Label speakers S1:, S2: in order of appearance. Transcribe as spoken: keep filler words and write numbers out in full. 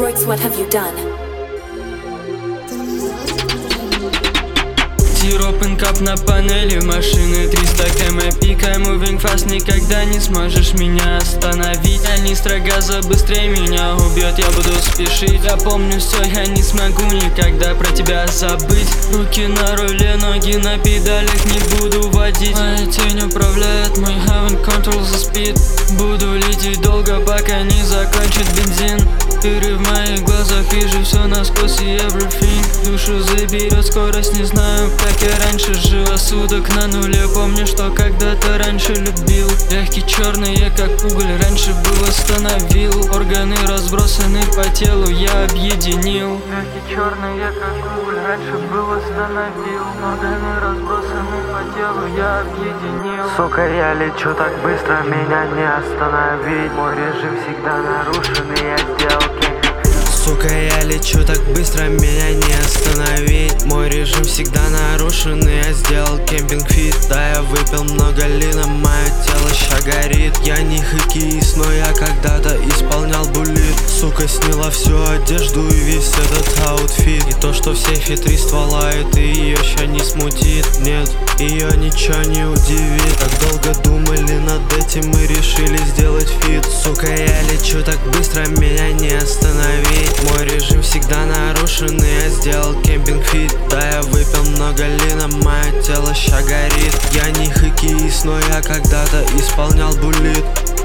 S1: Royx, what have you done?
S2: Zero пинкап на панели машины, триста км пика, moving fast, никогда не сможешь меня остановить. Канистра газа быстрее меня убьет, я буду спешить. Я помню все, я не смогу никогда про тебя забыть. Руки на руле, ноги на педалях, не буду водить. Моя тень управляет, мой heaven control the speed. Буду лететь долго, пока не закончит бензин. Дыры в моих глазах, вижу все насквозь и everything. Душу заберет скорость, не знаю, как я раньше жил. А суток на нуле, помню, что когда-то раньше любил. Легкий черный, я как уголь, раньше был остановил. Органы разбросаны по телу, я объединил. Легкий черный, я как уголь, раньше был остановил. Органы разбросаны по телу, я объединил.
S3: Сука, я лечу так быстро, меня не остановить. Мой режим всегда нарушен, и я сделал кемпинг.
S4: Сука, я лечу так быстро, меня не остановить. Мой режим всегда нарушен, и я сделал кемпинг-фит. Да, я выпил много лина, мое тело ща горит. Я не хоккеист, но я когда-то исполнял буллит. Сука, сняла всю одежду и весь этот аутфит. И то, что в сейфе три ствола, это ее ща не смутит. Нет, ее ничего не удивит. Так долго думали над этим, мы решили сделать фит. Сука, я лечу так быстро, меня не остановить. Мой режим всегда нарушен, и я сделал кемпинг-фит. Да, я выпил много лина, мое тело ща горит. Я не хоккеист, но я когда-то исполнял буллит.